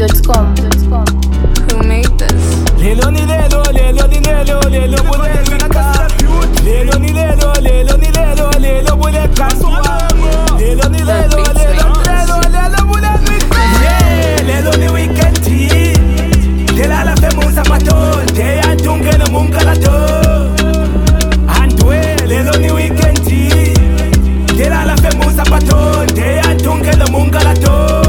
www.westhittmusic.com. Who made this? Lelo ni lelo, lelo ni lelo, lelo buleka. Lelo ni lelo, lelo ni lelo, lelo buleka. Lelo ni lelo, lelo ni lelo, lelo buleka. Yeah, lelo ni weekend tea. Lela la femusa pato, te atunge no munkalato. Andwe, lelo ni weekend tea. Lela la femusa pato, te atunge no munkalato.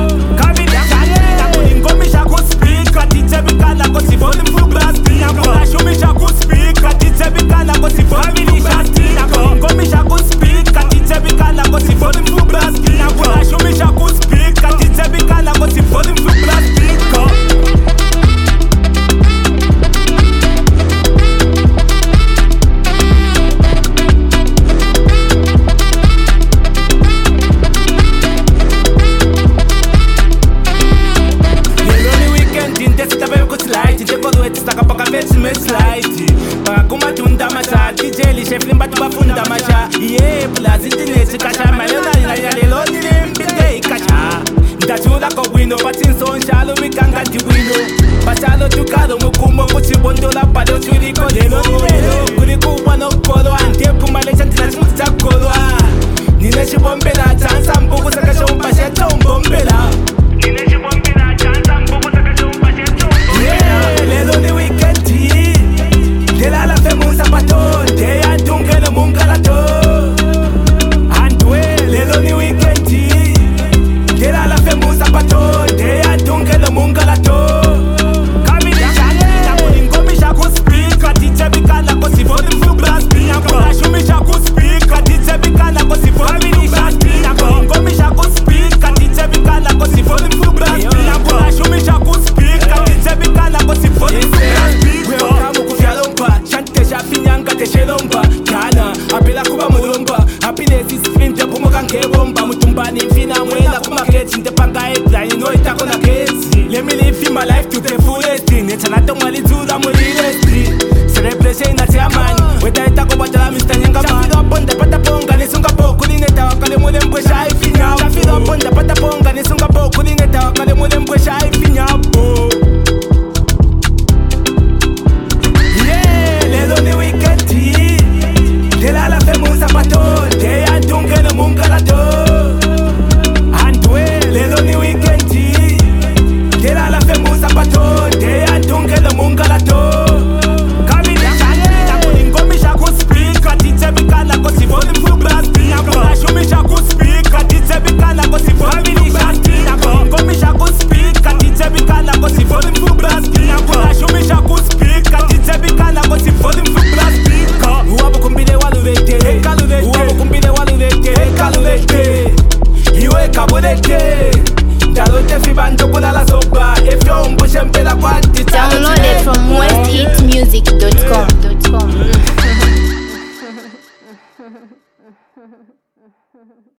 Let me live my life to the fullest. It's not the money to the money. Celebration at your man. With I talk about the Mr. Yanga, feel up on the Pataponga, the Sungapore, Kulineta, Kalemodem, which I feel now. I feel up on the Pataponga, the Sungapore, Kulineta, Kalemodem, which I feel now. Yeah, Lelo ni weekend tea. Lela la femusa pato, te atunge no munkalato. Andwe, Lelo ni weekend tea. Lela la femusa pato, te atunge no munkalato. Download it from westhittmusic.com.